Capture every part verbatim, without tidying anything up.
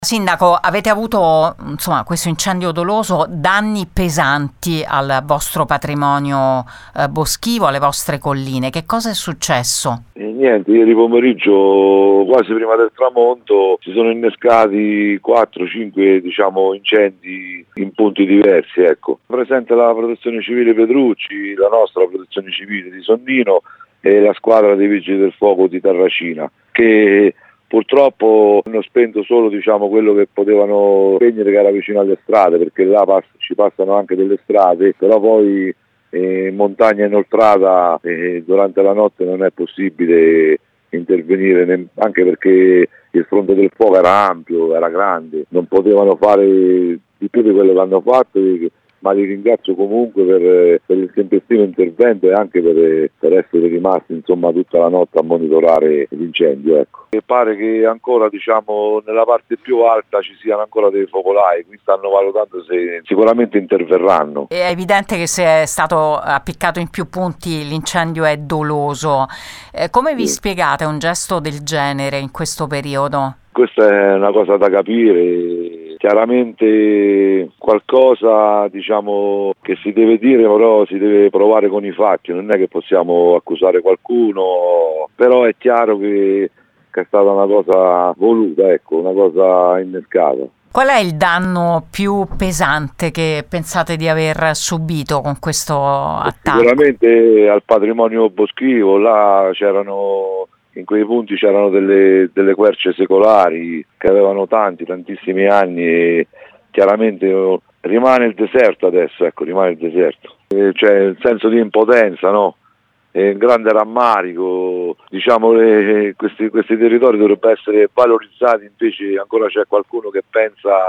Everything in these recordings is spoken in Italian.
Sindaco, avete avuto insomma questo incendio doloso, danni pesanti al vostro patrimonio eh, boschivo, alle vostre colline. Che cosa è successo? E niente, ieri pomeriggio, quasi prima del tramonto, si sono innescati quattro cinque diciamo, incendi in punti diversi. Ecco. Presente la Protezione Civile Petrucci, la nostra Protezione Civile di Sonnino e la squadra dei Vigili del Fuoco di Terracina, che purtroppo hanno spento solo diciamo, quello che potevano spegnere, che era vicino alle strade, perché là pass- ci passano anche delle strade, però poi eh, in montagna inoltrata eh, durante la notte non è possibile intervenire, ne- anche perché il fronte del fuoco era ampio, era grande, non potevano fare di più di quello che hanno fatto, ma li ringrazio comunque per, per il tempestivo intervento e anche per, per essere rimasti insomma tutta la notte a monitorare l'incendio. Ecco. E pare che ancora diciamo nella parte più alta ci siano ancora dei focolai, qui stanno valutando se sicuramente interverranno. È evidente che se è stato appiccato in più punti l'incendio è doloso. Eh, come vi Sì. spiegate un gesto del genere in questo periodo? Questa è una cosa da capire, chiaramente qualcosa diciamo che si deve dire, però si deve provare con i fatti, non è che possiamo accusare qualcuno, però è chiaro che, che è stata una cosa voluta, ecco, una cosa innescata. Qual è il danno più pesante che pensate di aver subito con questo attacco? Sicuramente al patrimonio boschivo, là c'erano... In quei punti c'erano delle, delle querce secolari che avevano tanti, tantissimi anni e chiaramente rimane il deserto adesso, ecco, rimane il deserto. E c'è il senso di impotenza, no? E un grande rammarico, diciamo le, questi, questi territori dovrebbero essere valorizzati, invece ancora c'è qualcuno che pensa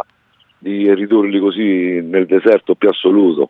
di ridurli così nel deserto più assoluto.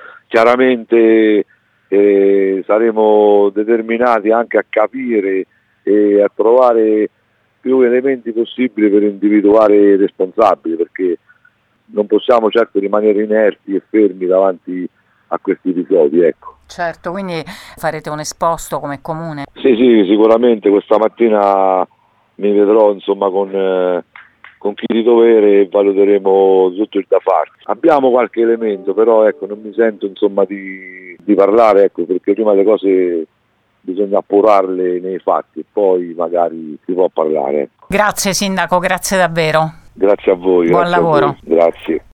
Chiaramente eh, saremo determinati anche a capire e a trovare più elementi possibili per individuare i responsabili, perché non possiamo certo rimanere inerti e fermi davanti a questi episodi, ecco. Certo, quindi farete un esposto come comune? Sì, sì, sicuramente questa mattina mi vedrò insomma con, eh, con chi di dovere e valuteremo tutto il da fare. Abbiamo qualche elemento, però ecco, non mi sento insomma di, di parlare, ecco, perché prima le cose bisogna appurarle nei fatti e poi magari si può parlare. Ecco. Grazie Sindaco, grazie davvero. Grazie a voi. Buon grazie lavoro. A voi. Grazie.